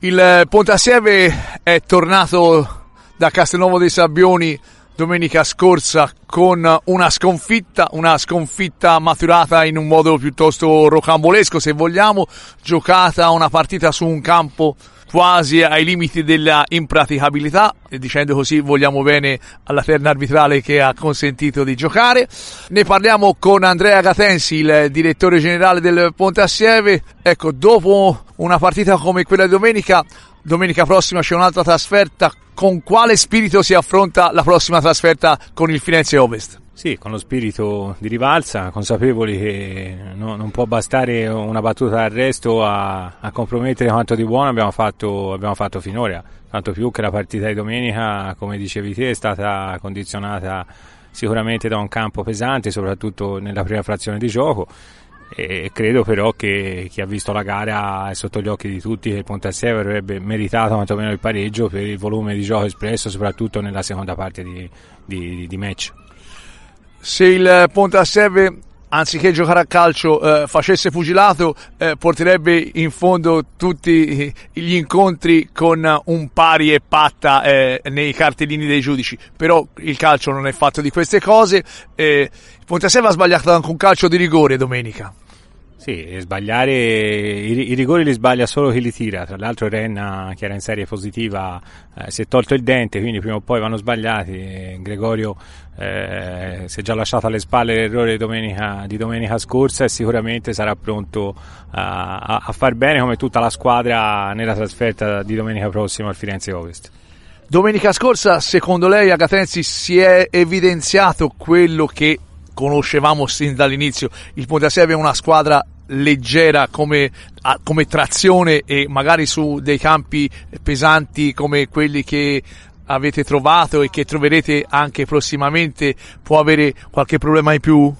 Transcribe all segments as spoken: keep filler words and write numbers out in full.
Il Pontassieve è tornato da Castelnuovo dei Sabbioni domenica scorsa con una sconfitta, una sconfitta maturata in un modo piuttosto rocambolesco, se vogliamo, giocata una partita su un campo quasi ai limiti della impraticabilità, e dicendo così vogliamo bene alla terna arbitrale che ha consentito di giocare. Ne parliamo con Andrea Gatensi, il direttore generale del Pontassieve. Ecco, dopo una partita come quella di domenica, domenica prossima c'è un'altra trasferta. Con quale spirito si affronta la prossima trasferta con il Firenze Ovest? Sì, con lo spirito di rivalsa, consapevoli che no, non può bastare una battuta d'arresto a, a compromettere quanto di buono abbiamo fatto, abbiamo fatto finora, tanto più che la partita di domenica, come dicevi te, è stata condizionata sicuramente da un campo pesante, soprattutto nella prima frazione di gioco, e credo però che chi ha visto la gara è sotto gli occhi di tutti che il Pontassieve avrebbe meritato quantomeno il pareggio per il volume di gioco espresso, soprattutto nella seconda parte di, di, di match. Se il Pontassieve, anziché giocare a calcio, eh, facesse pugilato, eh, porterebbe in fondo tutti gli incontri con un pari e patta eh, nei cartellini dei giudici. Però il calcio non è fatto di queste cose. Eh, il Pontassieve ha sbagliato anche un calcio di rigore domenica. Sì, sbagliare i, i rigori li sbaglia solo chi li tira. Tra l'altro Renna, che era in serie positiva, eh, si è tolto il dente, quindi prima o poi vanno sbagliati. E Gregorio eh, si è già lasciato alle spalle l'errore di domenica, di domenica scorsa e sicuramente sarà pronto a, a, a far bene come tutta la squadra nella trasferta di domenica prossima al Firenze Ovest. Domenica scorsa, secondo lei, a Gatensi si è evidenziato quello che conoscevamo sin dall'inizio? Il Pontassieve è una squadra leggera come, come trazione, e magari su dei campi pesanti come quelli che avete trovato e che troverete anche prossimamente può avere qualche problema in più?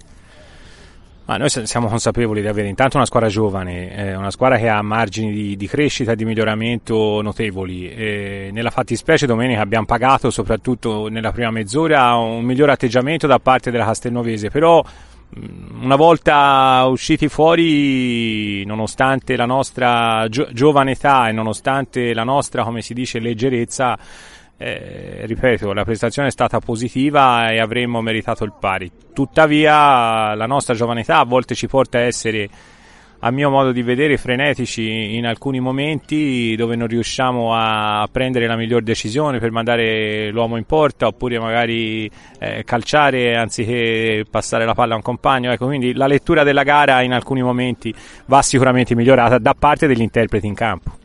Ma noi siamo consapevoli di avere intanto una squadra giovane, eh, una squadra che ha margini di, di crescita e di miglioramento notevoli. Eh, nella fattispecie domenica abbiamo pagato, soprattutto nella prima mezz'ora, un miglior atteggiamento da parte della Castelnuovese, però una volta usciti fuori, nonostante la nostra gio- giovane età e nonostante la nostra, come si dice, leggerezza, Eh, ripeto, la prestazione è stata positiva e avremmo meritato il pari. Tuttavia la nostra giovane età a volte ci porta a essere, a mio modo di vedere, frenetici in alcuni momenti dove non riusciamo a prendere la miglior decisione per mandare l'uomo in porta, oppure magari eh, calciare anziché passare la palla a un compagno. Ecco, quindi la lettura della gara in alcuni momenti va sicuramente migliorata da parte degli interpreti in campo.